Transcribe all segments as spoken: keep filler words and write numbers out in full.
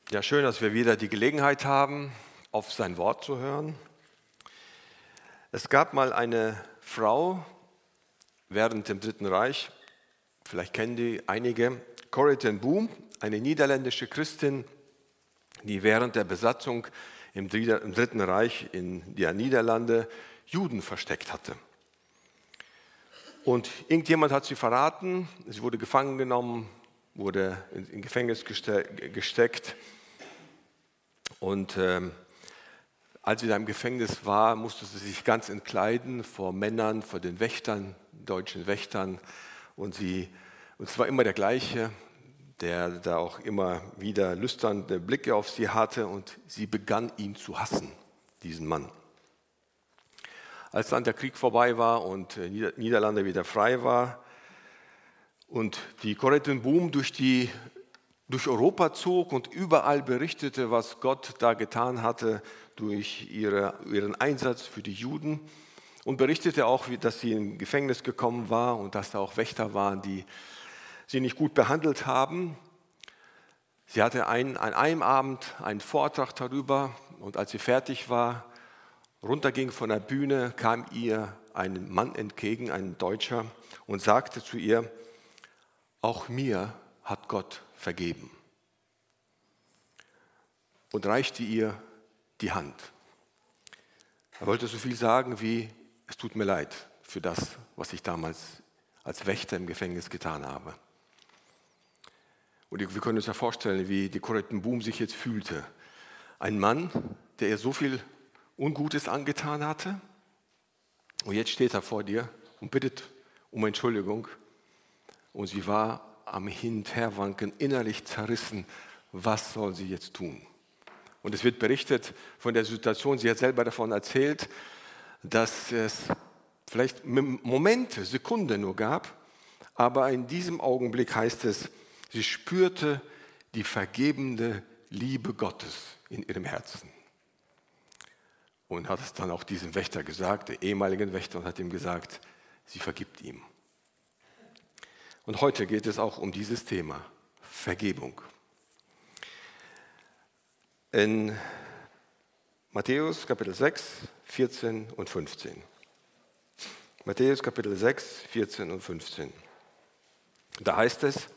Ja, schön, dass wir wieder die Gelegenheit haben, auf sein Wort zu hören. Es gab mal eine Frau während dem Dritten Reich, vielleicht kennen die einige, Corrie ten Boom, eine niederländische Christin, die während der Besatzung im Dritten Reich in der Niederlande Juden versteckt hatte. Und irgendjemand hat sie verraten, sie wurde gefangen genommen, wurde in Gefängnis gesteckt. Und ähm, als sie da im Gefängnis war, musste sie sich ganz entkleiden vor Männern, vor den Wächtern, deutschen Wächtern. Und, sie, und es war immer der gleiche, der da auch immer wieder lüsternde Blicke auf sie hatte. Und sie begann ihn zu hassen, diesen Mann. Als dann der Krieg vorbei war und Niederlande wieder frei war und die Corrie ten Boom durch die durch Europa zog und überall berichtete, was Gott da getan hatte durch ihre, ihren Einsatz für die Juden und berichtete auch, dass sie in Gefängnis gekommen war und dass da auch Wächter waren, die sie nicht gut behandelt haben. Sie hatte einen, an einem Abend einen Vortrag darüber und als sie fertig war, runterging von der Bühne, kam ihr ein Mann entgegen, ein Deutscher, und sagte zu ihr: Auch mir hat Gott vergeben, und reichte ihr die Hand. Er wollte so viel sagen wie: Es tut mir leid für das, was ich damals als Wächter im Gefängnis getan habe. Und wir können uns ja vorstellen, wie die Corrie ten Boom sich jetzt fühlte. Ein Mann, der ihr so viel Ungutes angetan hatte, und jetzt steht er vor dir und bittet um Entschuldigung, und sie war am Hin- und Herwanken, innerlich zerrissen. Was soll sie jetzt tun? Und es wird berichtet von der Situation, sie hat selber davon erzählt, dass es vielleicht Momente, Sekunden nur gab, aber in diesem Augenblick heißt es, sie spürte die vergebende Liebe Gottes in ihrem Herzen. Und hat es dann auch diesem Wächter gesagt, der ehemaligen Wächter, und hat ihm gesagt, sie vergibt ihm. Und heute geht es auch um dieses Thema, Vergebung. In Matthäus Kapitel sechs, vierzehn und fünfzehn. Matthäus Kapitel sechs, vierzehn und fünfzehn. Da heißt es: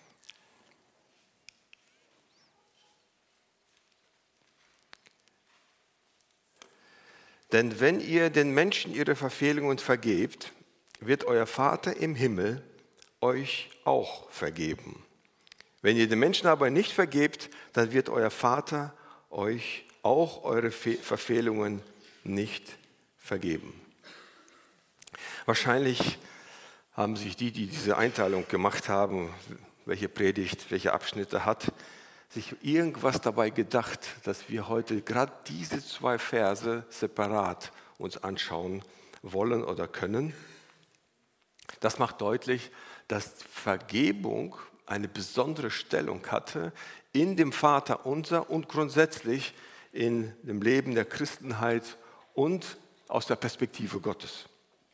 Denn wenn ihr den Menschen ihre Verfehlungen vergebt, wird euer Vater im Himmel euch auch vergeben. Wenn ihr den Menschen aber nicht vergebt, dann wird euer Vater euch auch eure Verfehlungen nicht vergeben. Wahrscheinlich haben sich die, die diese Einteilung gemacht haben, welche Predigt, welche Abschnitte hat, sich irgendwas dabei gedacht, dass wir heute gerade diese zwei Verse separat uns anschauen wollen oder können. Das macht deutlich, dass Vergebung eine besondere Stellung hatte in dem Vaterunser und grundsätzlich in dem Leben der Christenheit und aus der Perspektive Gottes.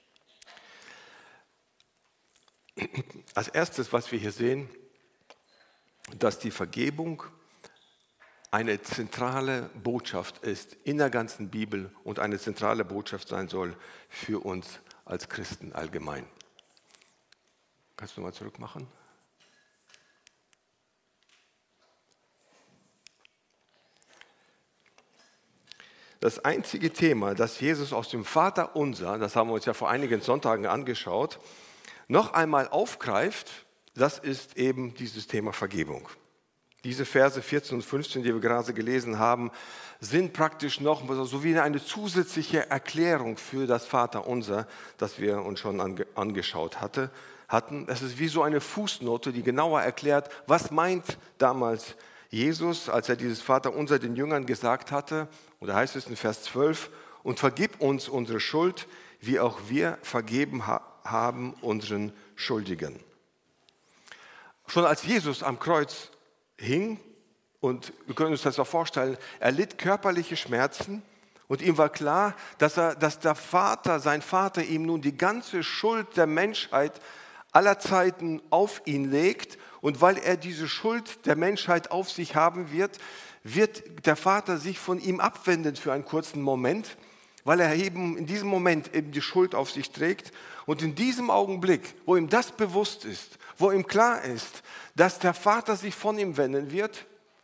Als erstes, was wir hier sehen, dass die Vergebung eine zentrale Botschaft ist in der ganzen Bibel und eine zentrale Botschaft sein soll für uns als Christen allgemein. Kannst du mal zurück machen? Das einzige Thema, das Jesus aus dem Vaterunser, das haben wir uns ja vor einigen Sonntagen angeschaut, noch einmal aufgreift, das ist eben dieses Thema Vergebung. Diese Verse vierzehn und fünfzehn, die wir gerade gelesen haben, sind praktisch noch so wie eine zusätzliche Erklärung für das Vaterunser, das wir uns schon ange- angeschaut hatte, hatten. Es ist wie so eine Fußnote, die genauer erklärt, was meint damals Jesus, als er dieses Vaterunser den Jüngern gesagt hatte. Und da heißt es in Vers zwölf, und vergib uns unsere Schuld, wie auch wir vergeben ha- haben unseren Schuldigen. Schon als Jesus am Kreuz hing, und wir können uns das auch vorstellen, er litt körperliche Schmerzen und ihm war klar, dass, er, dass der Vater, sein Vater ihm nun die ganze Schuld der Menschheit aller Zeiten auf ihn legt und weil er diese Schuld der Menschheit auf sich haben wird, wird der Vater sich von ihm abwenden für einen kurzen Moment, weil er eben in diesem Moment eben die Schuld auf sich trägt. Und in diesem Augenblick, wo ihm das bewusst ist, wo ihm klar ist, dass der Vater sich von ihm wenden wird,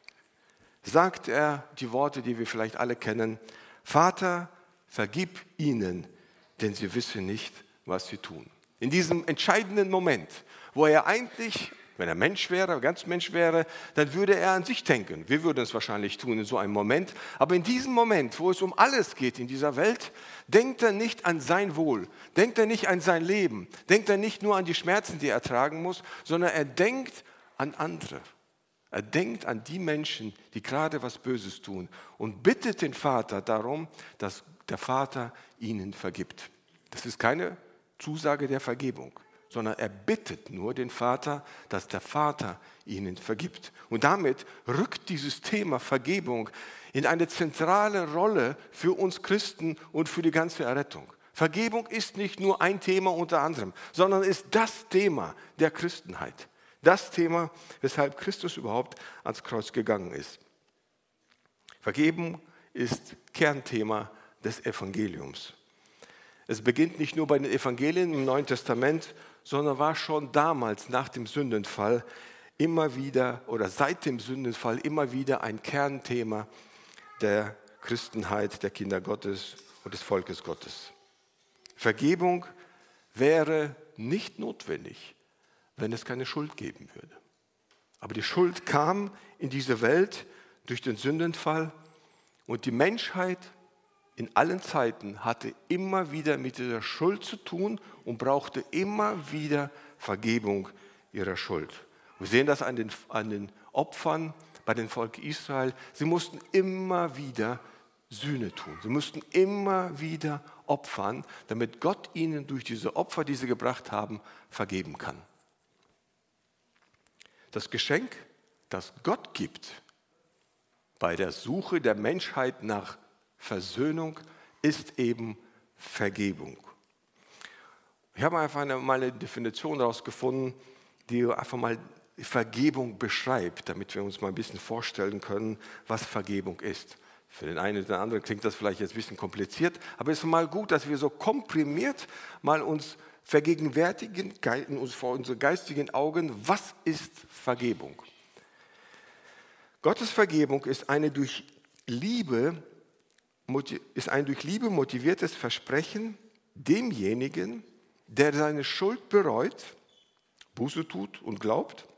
sagt er die Worte, die wir vielleicht alle kennen: Vater, vergib ihnen, denn sie wissen nicht, was sie tun. In diesem entscheidenden Moment, wo er eigentlich, wenn er Mensch wäre, ganz Mensch wäre, dann würde er an sich denken. Wir würden es wahrscheinlich tun in so einem Moment. Aber in diesem Moment, wo es um alles geht in dieser Welt, denkt er nicht an sein Wohl, denkt er nicht an sein Leben, denkt er nicht nur an die Schmerzen, die er tragen muss, sondern er denkt an andere. Er denkt an die Menschen, die gerade was Böses tun und bittet den Vater darum, dass der Vater ihnen vergibt. Das ist keine Zusage der Vergebung, sondern er bittet nur den Vater, dass der Vater ihnen vergibt. Und damit rückt dieses Thema Vergebung in eine zentrale Rolle für uns Christen und für die ganze Errettung. Vergebung ist nicht nur ein Thema unter anderem, sondern ist das Thema der Christenheit. Das Thema, weshalb Christus überhaupt ans Kreuz gegangen ist. Vergebung ist Kernthema des Evangeliums. Es beginnt nicht nur bei den Evangelien im Neuen Testament, sondern war schon damals nach dem Sündenfall immer wieder oder seit dem Sündenfall immer wieder ein Kernthema der Christenheit, der Kinder Gottes und des Volkes Gottes. Vergebung wäre nicht notwendig, wenn es keine Schuld geben würde. Aber die Schuld kam in diese Welt durch den Sündenfall und die Menschheit in allen Zeiten hatte immer wieder mit dieser Schuld zu tun und brauchte immer wieder Vergebung ihrer Schuld. Wir sehen das an den, an den Opfern bei dem Volk Israel. Sie mussten immer wieder Sühne tun. Sie mussten immer wieder opfern, damit Gott ihnen durch diese Opfer, die sie gebracht haben, vergeben kann. Das Geschenk, das Gott gibt bei der Suche der Menschheit nach Versöhnung, ist eben Vergebung. Ich habe einfach eine, mal eine Definition daraus gefunden, die einfach mal Vergebung beschreibt, damit wir uns mal ein bisschen vorstellen können, was Vergebung ist. Für den einen oder anderen klingt das vielleicht jetzt ein bisschen kompliziert, aber es ist mal gut, dass wir so komprimiert mal uns vergegenwärtigen, uns vor unseren geistigen Augen, was ist Vergebung? Gottes Vergebung ist eine durch Liebe ist ein durch Liebe motiviertes Versprechen demjenigen, der seine Schuld bereut, Buße tut und glaubt,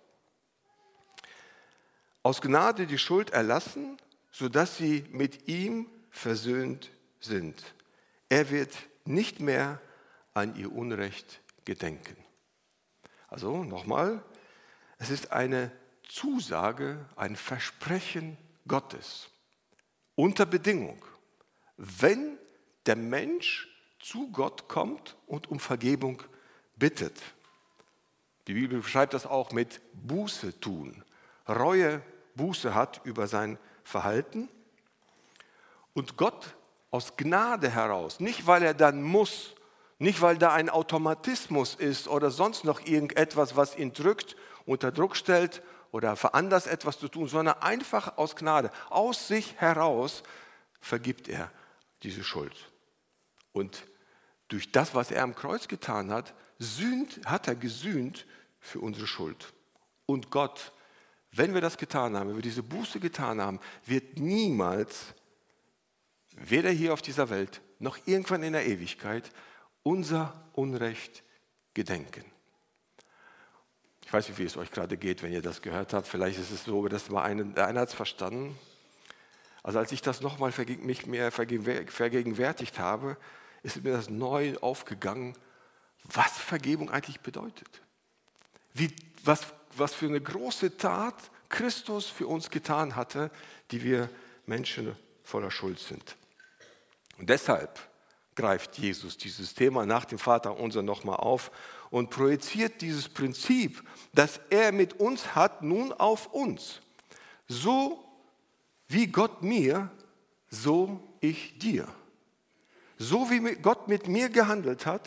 aus Gnade die Schuld erlassen, sodass sie mit ihm versöhnt sind. Er wird nicht mehr an ihr Unrecht gedenken. Also nochmal, es ist eine Zusage, ein Versprechen Gottes unter Bedingung. Wenn der Mensch zu Gott kommt und um Vergebung bittet. Die Bibel beschreibt das auch mit Buße tun. Reue, Buße hat über sein Verhalten. Und Gott aus Gnade heraus, nicht weil er dann muss, nicht weil da ein Automatismus ist oder sonst noch irgendetwas, was ihn drückt, unter Druck stellt oder veranlasst, etwas zu tun, sondern einfach aus Gnade, aus sich heraus vergibt er diese Schuld. Und durch das, was er am Kreuz getan hat, sühnt, hat er gesühnt für unsere Schuld. Und Gott, wenn wir das getan haben, wenn wir diese Buße getan haben, wird niemals, weder hier auf dieser Welt, noch irgendwann in der Ewigkeit, unser Unrecht gedenken. Ich weiß nicht, wie es euch gerade geht, wenn ihr das gehört habt. Vielleicht ist es so, dass mal einer, der eine hat es verstanden. Also als ich das nochmal vergegen, mich mehr vergegenwärtigt habe, ist mir das neu aufgegangen, was Vergebung eigentlich bedeutet. Wie, was, was für eine große Tat Christus für uns getan hatte, die wir Menschen voller Schuld sind. Und deshalb greift Jesus dieses Thema nach dem Vaterunser nochmal auf und projiziert dieses Prinzip, das er mit uns hat, nun auf uns. So wie Gott mir, so ich dir. So wie Gott mit mir gehandelt hat,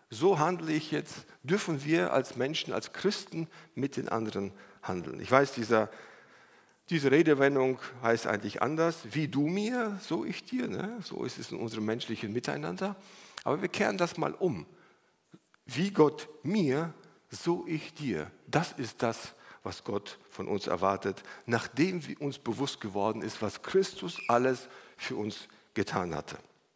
So handle ich jetzt, dürfen wir als Menschen, als Christen mit den anderen handeln. Ich weiß, dieser, diese Redewendung heißt eigentlich anders. Wie du mir, so ich dir. Ne? So ist es in unserem menschlichen Miteinander. Aber wir kehren das mal um. Wie Gott mir, so ich dir. Das ist das, was Gott von uns erwartet, nachdem uns bewusst geworden ist, was Christus alles für uns getan hatte.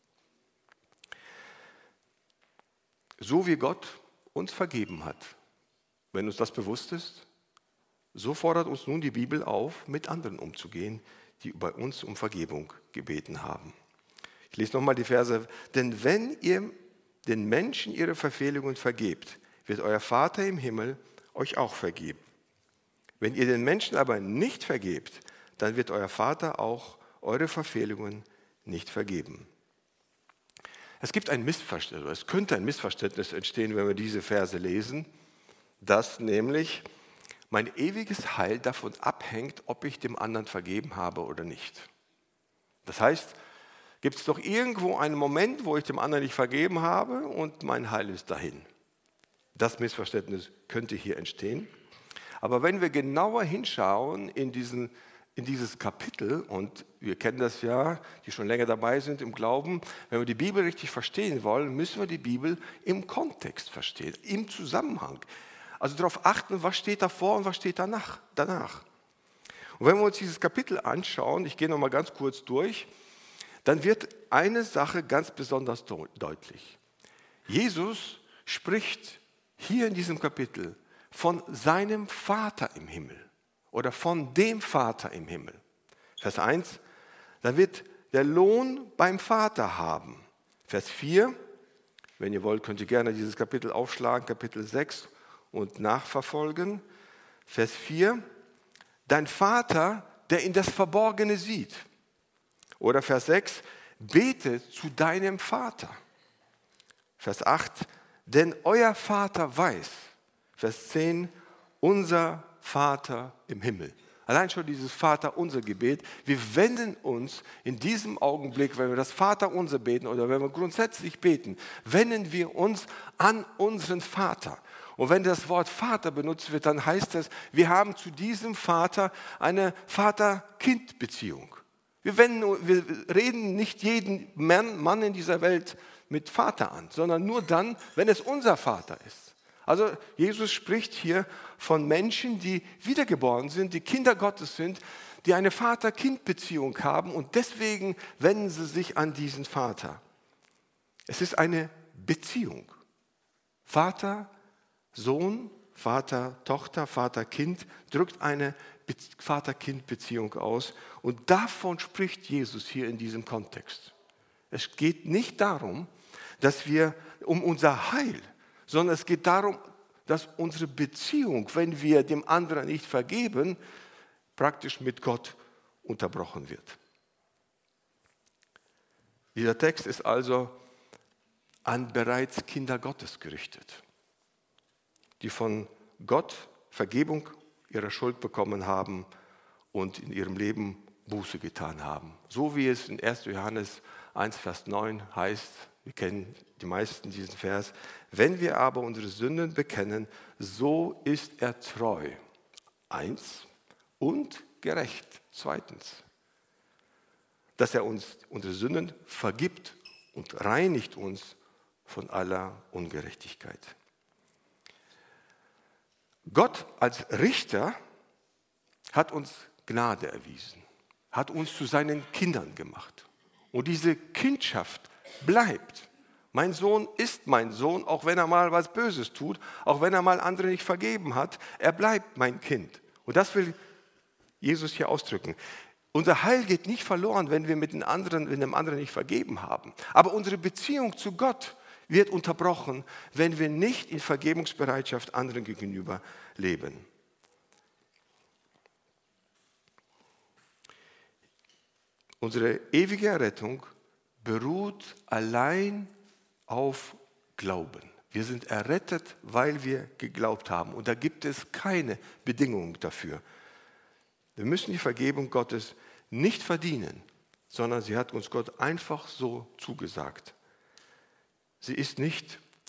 So wie Gott uns vergeben hat, wenn uns das bewusst ist, so fordert uns nun die Bibel auf, mit anderen umzugehen, die bei uns um Vergebung gebeten haben. Ich lese nochmal die Verse. Denn wenn ihr den Menschen ihre Verfehlungen vergebt, wird euer Vater im Himmel euch auch vergeben. Wenn ihr den Menschen aber nicht vergebt, dann wird euer Vater auch eure Verfehlungen nicht vergeben. Es gibt ein Missverständnis, es könnte ein Missverständnis entstehen, wenn wir diese Verse lesen, dass nämlich mein ewiges Heil davon abhängt, ob ich dem anderen vergeben habe oder nicht. Das heißt, gibt es doch irgendwo einen Moment, wo ich dem anderen nicht vergeben habe und mein Heil ist dahin. Das Missverständnis könnte hier entstehen. Aber wenn wir genauer hinschauen in, diesen, in dieses Kapitel, und wir kennen das ja, die schon länger dabei sind im Glauben, wenn wir die Bibel richtig verstehen wollen, müssen wir die Bibel im Kontext verstehen, im Zusammenhang. Also darauf achten, was steht davor und was steht danach. danach. Und wenn wir uns dieses Kapitel anschauen, ich gehe nochmal ganz kurz durch, dann wird eine Sache ganz besonders deutlich. Jesus spricht hier in diesem Kapitel von seinem Vater im Himmel oder von dem Vater im Himmel. Vers eins, da wird der Lohn beim Vater haben. Vers vier, wenn ihr wollt, könnt ihr gerne dieses Kapitel aufschlagen, Kapitel sechs und nachverfolgen. Vers vier, dein Vater, der in das Verborgene sieht. Oder Vers sechs, bete zu deinem Vater. Vers acht, denn euer Vater weiß. Vers zehn, unser Vater im Himmel. Allein schon dieses Vaterunser Gebet. Wir wenden uns in diesem Augenblick, wenn wir das Vaterunser beten oder wenn wir grundsätzlich beten, wenden wir uns an unseren Vater. Und wenn das Wort Vater benutzt wird, dann heißt es, wir haben zu diesem Vater eine Vater-Kind-Beziehung. Wir, wenden, wir reden nicht jeden Mann, Mann in dieser Welt mit Vater an, sondern nur dann, wenn es unser Vater ist. Also Jesus spricht hier von Menschen, die wiedergeboren sind, die Kinder Gottes sind, die eine Vater-Kind-Beziehung haben und deswegen wenden sie sich an diesen Vater. Es ist eine Beziehung. Vater, Sohn, Vater, Tochter, Vater, Kind drückt eine Vater-Kind-Beziehung aus und davon spricht Jesus hier in diesem Kontext. Es geht nicht darum, dass wir um unser Heil, sondern es geht darum, dass unsere Beziehung, wenn wir dem anderen nicht vergeben, praktisch mit Gott unterbrochen wird. Dieser Text ist also an bereits Kinder Gottes gerichtet, die von Gott Vergebung ihrer Schuld bekommen haben und in ihrem Leben Buße getan haben. So wie es in erster Johannes eins, Vers neun heißt, wir kennen die meisten diesen Vers, wenn wir aber unsere Sünden bekennen, so ist er treu. Eins und gerecht. Zweitens, dass er uns unsere Sünden vergibt und reinigt uns von aller Ungerechtigkeit. Gott als Richter hat uns Gnade erwiesen, hat uns zu seinen Kindern gemacht. Und diese Kindschaft bleibt. Mein Sohn ist mein Sohn, auch wenn er mal was Böses tut, auch wenn er mal andere nicht vergeben hat. Er bleibt mein Kind. Und das will Jesus hier ausdrücken. Unser Heil geht nicht verloren, wenn wir mit den anderen, wenn dem anderen nicht vergeben haben. Aber unsere Beziehung zu Gott wird unterbrochen, wenn wir nicht in Vergebungsbereitschaft anderen gegenüber leben. Unsere ewige Errettung beruht allein auf Glauben. Wir sind errettet, weil wir geglaubt haben. Und da gibt es keine Bedingungen dafür. Wir müssen die Vergebung Gottes nicht verdienen, sondern sie hat uns Gott einfach so zugesagt. Sie ist nicht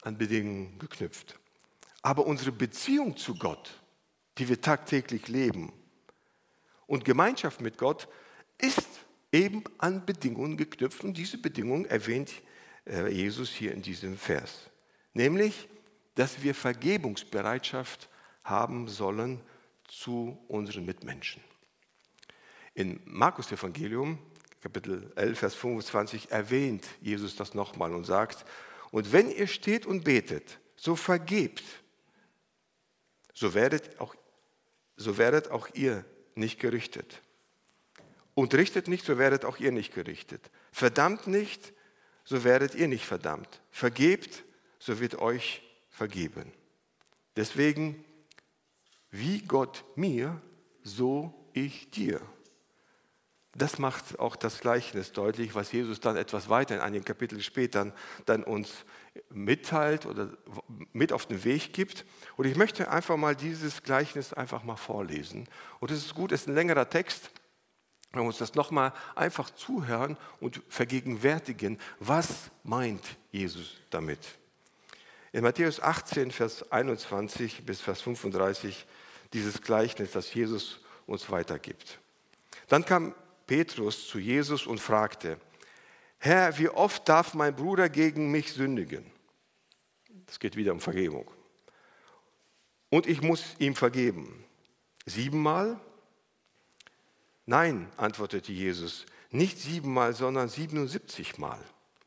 an Bedingungen geknüpft. Aber unsere Beziehung zu Gott, die wir tagtäglich leben, und Gemeinschaft mit Gott ist eben an Bedingungen geknüpft. Und diese Bedingungen erwähnt Jesus hier in diesem Vers. Nämlich, dass wir Vergebungsbereitschaft haben sollen zu unseren Mitmenschen. In Markus Evangelium, Kapitel elf, Vers fünfundzwanzig, erwähnt Jesus das nochmal und sagt, und wenn ihr steht und betet, so vergebt, so werdet auch, so werdet auch ihr nicht gerichtet. Und richtet nicht, so werdet auch ihr nicht gerichtet. Verdammt nicht, so werdet ihr nicht verdammt. Vergebt, so wird euch vergeben. Deswegen, wie Gott mir, so ich dir. Das macht auch das Gleichnis deutlich, was Jesus dann etwas weiter in einigen Kapiteln später dann uns mitteilt oder mit auf den Weg gibt. Und ich möchte einfach mal dieses Gleichnis einfach mal vorlesen. Und es ist gut, es ist ein längerer Text. Wir uns das nochmal einfach zuhören und vergegenwärtigen, was meint Jesus damit. In Matthäus achtzehn, Vers einundzwanzig bis Vers fünfunddreißig, dieses Gleichnis, das Jesus uns weitergibt. Dann kam Petrus zu Jesus und fragte, Herr, wie oft darf mein Bruder gegen mich sündigen? Es geht wieder um Vergebung. Und ich muss ihm vergeben. Siebenmal? Nein, antwortete Jesus, nicht siebenmal, sondern siebenundsiebzigmal.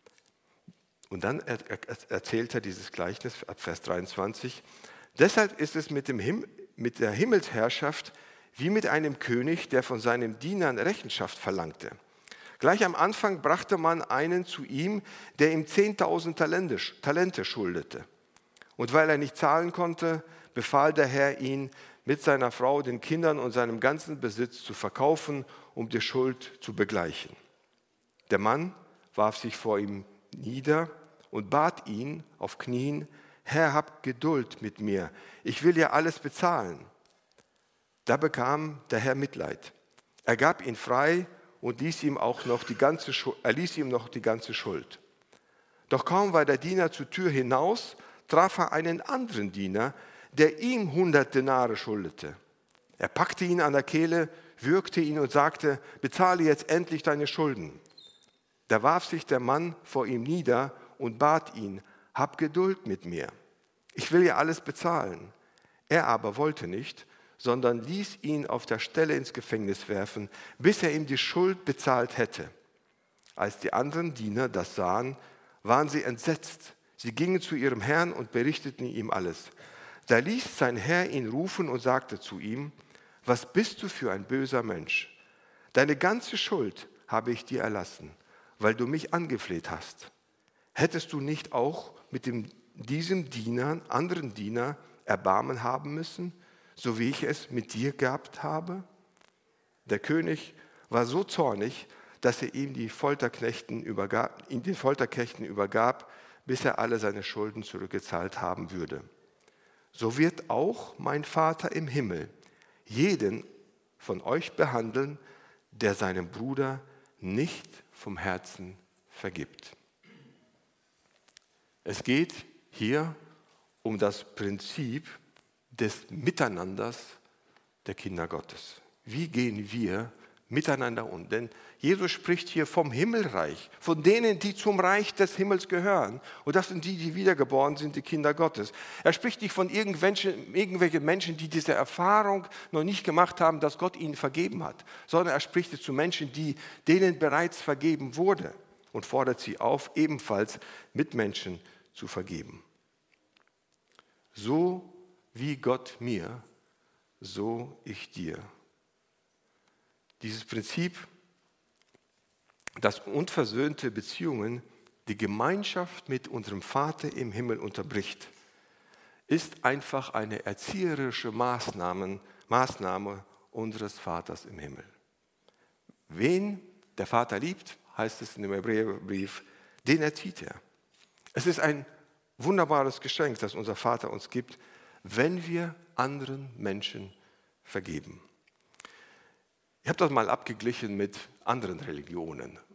Und dann erzählt er dieses Gleichnis ab Vers dreiundzwanzig. Deshalb ist es mit, dem Him- mit der Himmelsherrschaft wie mit einem König, der von seinen Dienern Rechenschaft verlangte. Gleich am Anfang brachte man einen zu ihm, der ihm zehntausend Talente, Talente schuldete. Und weil er nicht zahlen konnte, befahl der Herr ihn, mit seiner Frau, den Kindern und seinem ganzen Besitz zu verkaufen, um die Schuld zu begleichen. Der Mann warf sich vor ihm nieder und bat ihn auf Knien, Herr, hab Geduld mit mir, ich will ja alles bezahlen. Da bekam der Herr Mitleid. Er gab ihn frei und ließ ihm auch noch die ganze Schuld, er ließ ihm noch die ganze Schuld. Doch kaum war der Diener zur Tür hinaus, traf er einen anderen Diener, der ihm hundert Denare schuldete. Er packte ihn an der Kehle, würgte ihn und sagte, bezahle jetzt endlich deine Schulden. Da warf sich der Mann vor ihm nieder und bat ihn, hab Geduld mit mir, ich will ja alles bezahlen. Er aber wollte nicht, sondern ließ ihn auf der Stelle ins Gefängnis werfen, bis er ihm die Schuld bezahlt hätte. Als die anderen Diener das sahen, waren sie entsetzt. Sie gingen zu ihrem Herrn und berichteten ihm alles. Da ließ sein Herr ihn rufen und sagte zu ihm, was bist du für ein böser Mensch? Deine ganze Schuld habe ich dir erlassen, weil du mich angefleht hast. Hättest du nicht auch mit dem, diesem Diener, anderen Diener Erbarmen haben müssen, so wie ich es mit dir gehabt habe? Der König war so zornig, dass er ihm die Folterknechten übergab, ihn den Folterknechten übergab, bis er alle seine Schulden zurückgezahlt haben würde. So wird auch mein Vater im Himmel jeden von euch behandeln, der seinem Bruder nicht vom Herzen vergibt. Es geht hier um das Prinzip des Miteinanders der Kinder Gottes. Wie gehen wir miteinander um? Denn Jesus spricht hier vom Himmelreich, von denen, die zum Reich des Himmels gehören. Und das sind die, die wiedergeboren sind, die Kinder Gottes. Er spricht nicht von irgendwelchen, irgendwelchen Menschen, die diese Erfahrung noch nicht gemacht haben, dass Gott ihnen vergeben hat, sondern er spricht zu Menschen, die, denen bereits vergeben wurde und fordert sie auf, ebenfalls Mitmenschen zu vergeben. So wie Gott mir, so ich dir. Dieses Prinzip, das unversöhnte Beziehungen die Gemeinschaft mit unserem Vater im Himmel unterbricht, ist einfach eine erzieherische Maßnahme, Maßnahme unseres Vaters im Himmel. Wen der Vater liebt, heißt es in dem Hebräerbrief, den erzieht er. Es ist ein wunderbares Geschenk, das unser Vater uns gibt, wenn wir anderen Menschen vergeben. Ich habe das mal abgeglichen mit anderen Religionen.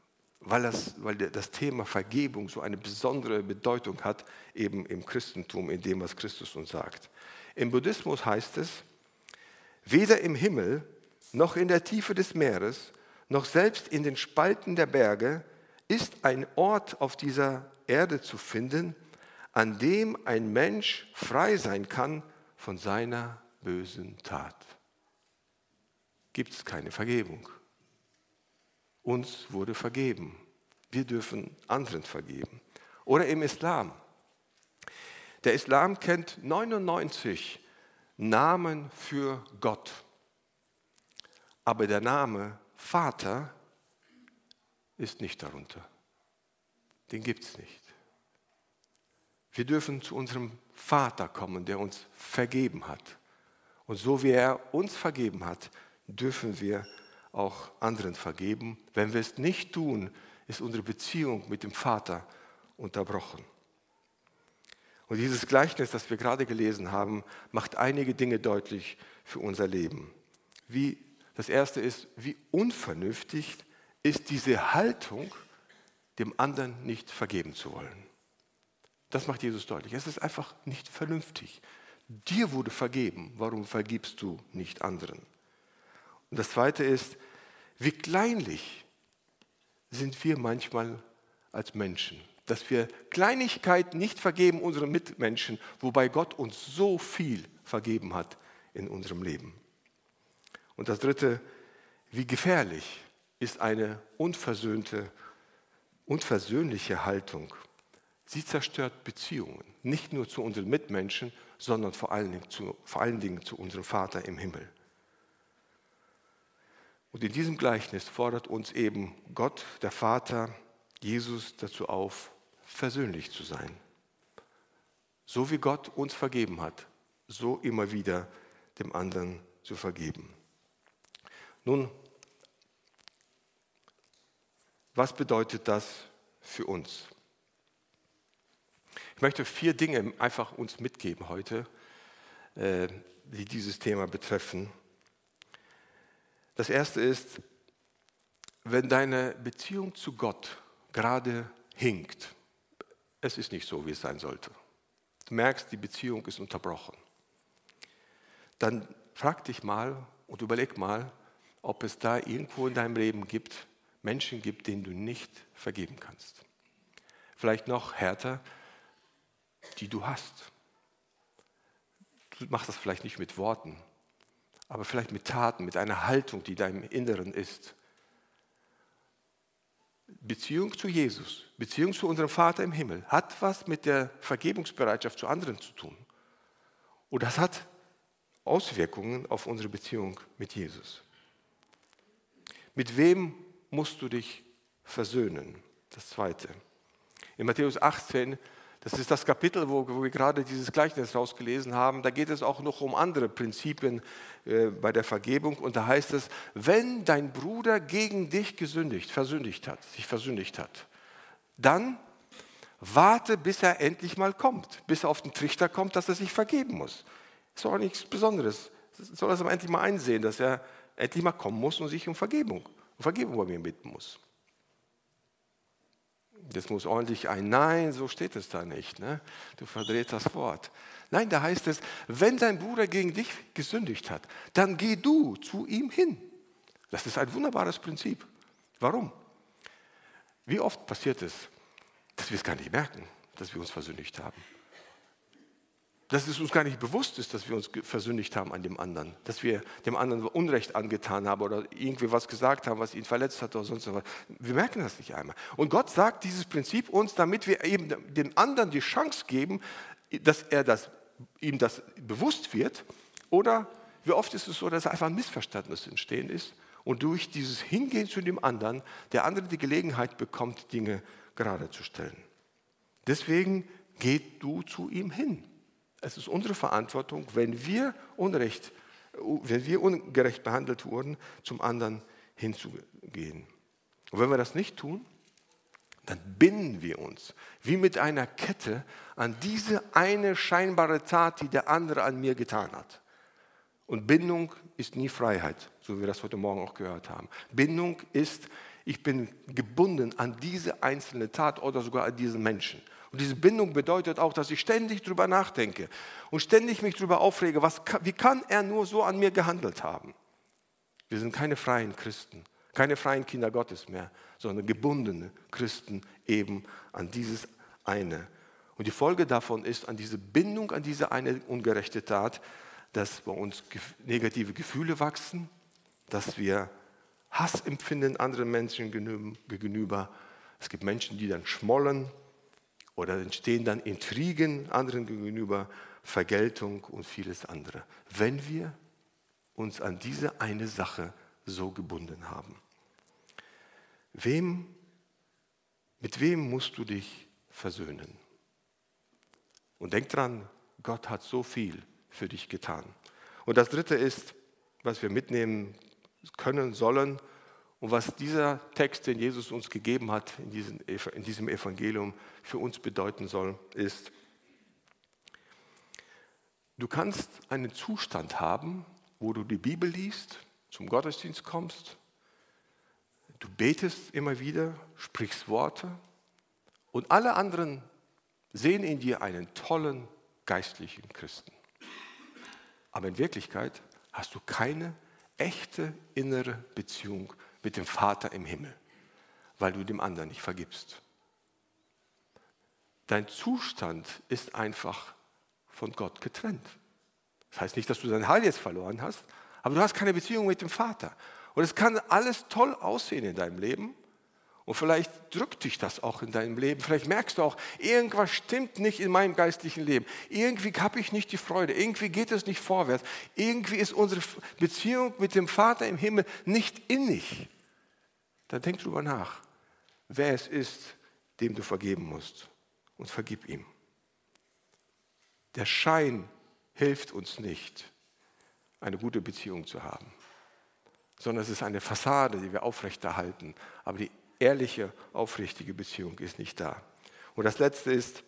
weil das, weil das Thema Vergebung so eine besondere Bedeutung hat, eben im Christentum, in dem, was Christus uns sagt. Im Buddhismus heißt es, weder im Himmel noch in der Tiefe des Meeres, noch selbst in den Spalten der Berge ist ein Ort auf dieser Erde zu finden, an dem ein Mensch frei sein kann von seiner bösen Tat. Gibt es keine Vergebung. Uns wurde vergeben. Wir dürfen anderen vergeben. Oder im Islam. Der Islam kennt neunundneunzig Namen für Gott. Aber der Name Vater ist nicht darunter. Den gibt es nicht. Wir dürfen zu unserem Vater kommen, der uns vergeben hat. Und so wie er uns vergeben hat, dürfen wir auch anderen vergeben. Wenn wir es nicht tun, ist unsere Beziehung mit dem Vater unterbrochen. Und dieses Gleichnis, das wir gerade gelesen haben, macht einige Dinge deutlich für unser Leben. Wie, das erste ist, wie unvernünftig ist diese Haltung, dem anderen nicht vergeben zu wollen. Das macht Jesus deutlich. Es ist einfach nicht vernünftig. Dir wurde vergeben, warum vergibst du nicht anderen? Und das Zweite ist, wie kleinlich sind wir manchmal als Menschen, dass wir Kleinigkeiten nicht vergeben unseren Mitmenschen, wobei Gott uns so viel vergeben hat in unserem Leben. Und das Dritte, wie gefährlich ist eine unversöhnte, unversöhnliche Haltung. Sie zerstört Beziehungen, nicht nur zu unseren Mitmenschen, sondern vor allen Dingen zu, vor allen Dingen zu unserem Vater im Himmel. Und in diesem Gleichnis fordert uns eben Gott, der Vater, Jesus dazu auf, versöhnlich zu sein. So wie Gott uns vergeben hat, so immer wieder dem anderen zu vergeben. Nun, was bedeutet das für uns? Ich möchte vier Dinge einfach uns mitgeben heute, die dieses Thema betreffen. Das erste ist, wenn deine Beziehung zu Gott gerade hinkt, es ist nicht so, wie es sein sollte. Du merkst, die Beziehung ist unterbrochen. Dann frag dich mal und überleg mal, ob es da irgendwo in deinem Leben gibt, Menschen gibt, denen du nicht vergeben kannst. Vielleicht noch härter, die du hast. Du machst das vielleicht nicht mit Worten, aber vielleicht mit Taten, mit einer Haltung, die deinem Inneren ist. Beziehung zu Jesus, Beziehung zu unserem Vater im Himmel hat was mit der Vergebungsbereitschaft zu anderen zu tun. Und das hat Auswirkungen auf unsere Beziehung mit Jesus. Mit wem musst du dich versöhnen? Das Zweite. In Matthäus achtzehn, das ist das Kapitel, wo, wo wir gerade dieses Gleichnis rausgelesen haben, da geht es auch noch um andere Prinzipien äh, bei der Vergebung. Und da heißt es, wenn dein Bruder gegen dich gesündigt, versündigt hat, sich versündigt hat, dann warte, bis er endlich mal kommt, bis er auf den Trichter kommt, dass er sich vergeben muss. Ist auch nichts Besonderes. Soll er es aber endlich mal einsehen, dass er endlich mal kommen muss und sich um Vergebung, um Vergebung bei mir bitten muss. Das muss ordentlich ein Nein, so steht es da nicht. Ne? Du verdrehst das Wort. Nein, da heißt es, wenn dein Bruder gegen dich gesündigt hat, dann geh du zu ihm hin. Das ist ein wunderbares Prinzip. Warum? Wie oft passiert es, dass wir es gar nicht merken, dass wir uns versündigt haben? Dass es uns gar nicht bewusst ist, dass wir uns versündigt haben an dem anderen, dass wir dem anderen Unrecht angetan haben oder irgendwie was gesagt haben, was ihn verletzt hat oder sonst was. Wir merken das nicht einmal. Und Gott sagt dieses Prinzip uns, damit wir eben dem anderen die Chance geben, dass er das, ihm das bewusst wird. Oder wie oft ist es so, dass einfach ein Missverständnis entstehen ist und durch dieses Hingehen zu dem anderen, der andere die Gelegenheit bekommt, Dinge gerade zu stellen. Deswegen geht du zu ihm hin. Es ist unsere Verantwortung, wenn wir Unrecht, wenn wir ungerecht behandelt wurden, zum anderen hinzugehen. Und wenn wir das nicht tun, dann binden wir uns wie mit einer Kette an diese eine scheinbare Tat, die der andere an mir getan hat. Und Bindung ist nie Freiheit, so wie wir das heute Morgen auch gehört haben. Bindung ist Ich bin gebunden an diese einzelne Tat oder sogar an diesen Menschen. Und diese Bindung bedeutet auch, dass ich ständig darüber nachdenke und ständig mich darüber aufrege, was, wie kann er nur so an mir gehandelt haben? Wir sind keine freien Christen, keine freien Kinder Gottes mehr, sondern gebundene Christen eben an dieses eine. Und die Folge davon ist, an diese Bindung, an diese eine ungerechte Tat, dass bei uns negative Gefühle wachsen, dass wir Hass empfinden anderen Menschen gegenüber. Es gibt Menschen, die dann schmollen oder entstehen dann Intrigen anderen gegenüber, Vergeltung und vieles andere, wenn wir uns an diese eine Sache so gebunden haben. Wem, mit wem musst du dich versöhnen? Und denk dran, Gott hat so viel für dich getan. Und das Dritte ist, was wir mitnehmen können, sollen und was dieser Text, den Jesus uns gegeben hat in diesem, in diesem Evangelium für uns bedeuten soll, ist, du kannst einen Zustand haben, wo du die Bibel liest, zum Gottesdienst kommst, du betest immer wieder, sprichst Worte und alle anderen sehen in dir einen tollen geistlichen Christen. Aber in Wirklichkeit hast du keine echte innere Beziehung mit dem Vater im Himmel, weil du dem anderen nicht vergibst. Dein Zustand ist einfach von Gott getrennt. Das heißt nicht, dass du dein Heil jetzt verloren hast, aber du hast keine Beziehung mit dem Vater. Und es kann alles toll aussehen in deinem Leben und vielleicht drückt dich das auch in deinem Leben. Vielleicht merkst du auch, irgendwas stimmt nicht in meinem geistlichen Leben. Irgendwie habe ich nicht die Freude, irgendwie geht es nicht vorwärts. Irgendwie ist unsere Beziehung mit dem Vater im Himmel nicht innig. Dann denk drüber nach, wer es ist, dem du vergeben musst und vergib ihm. Der Schein hilft uns nicht, eine gute Beziehung zu haben, sondern es ist eine Fassade, die wir aufrechterhalten, aber die ehrliche, aufrichtige Beziehung ist nicht da. Und das Letzte ist,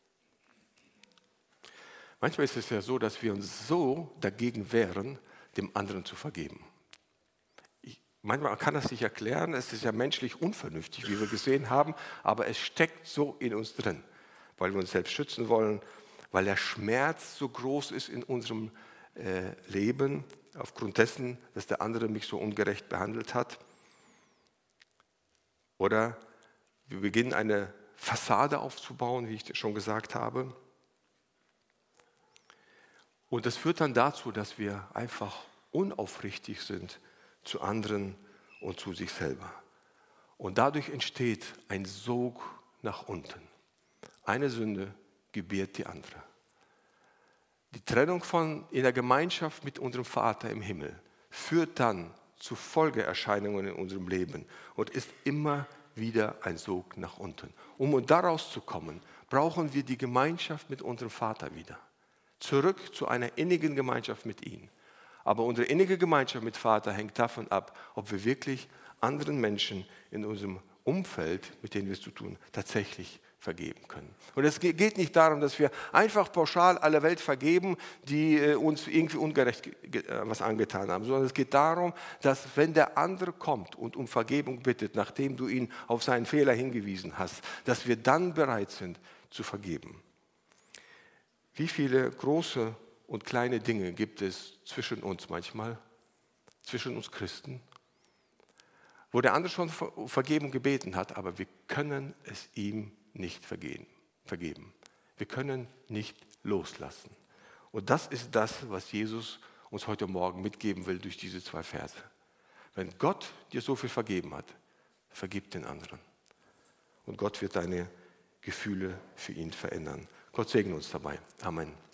manchmal ist es ja so, dass wir uns so dagegen wehren, dem anderen zu vergeben. Ich, manchmal kann das sich erklären, es ist ja menschlich unvernünftig, wie wir gesehen haben, aber es steckt so in uns drin, weil wir uns selbst schützen wollen, weil der Schmerz so groß ist in unserem äh, Leben, aufgrund dessen, dass der andere mich so ungerecht behandelt hat. Oder wir beginnen eine Fassade aufzubauen, wie ich schon gesagt habe. Und das führt dann dazu, dass wir einfach unaufrichtig sind zu anderen und zu sich selber. Und dadurch entsteht ein Sog nach unten. Eine Sünde gebiert die andere. Die Trennung von in der Gemeinschaft mit unserem Vater im Himmel führt dann zu Folgeerscheinungen in unserem Leben und ist immer wieder ein Sog nach unten. Um daraus zu kommen, brauchen wir die Gemeinschaft mit unserem Vater wieder. Zurück zu einer innigen Gemeinschaft mit ihm. Aber unsere innige Gemeinschaft mit Vater hängt davon ab, ob wir wirklich anderen Menschen in unserem Umfeld, mit denen wir es zu tun, tatsächlich vergeben können. Und es geht nicht darum, dass wir einfach pauschal aller Welt vergeben, die uns irgendwie ungerecht was angetan haben, sondern es geht darum, dass wenn der andere kommt und um Vergebung bittet, nachdem du ihn auf seinen Fehler hingewiesen hast, dass wir dann bereit sind zu vergeben. Wie viele große und kleine Dinge gibt es zwischen uns manchmal, zwischen uns Christen, wo der andere schon um Vergebung gebeten hat, aber wir können es ihm nicht vergehen, vergeben. Wir können nicht loslassen. Und das ist das, was Jesus uns heute Morgen mitgeben will durch diese zwei Verse. Wenn Gott dir so viel vergeben hat, vergib den anderen. Und Gott wird deine Gefühle für ihn verändern. Gott segne uns dabei. Amen.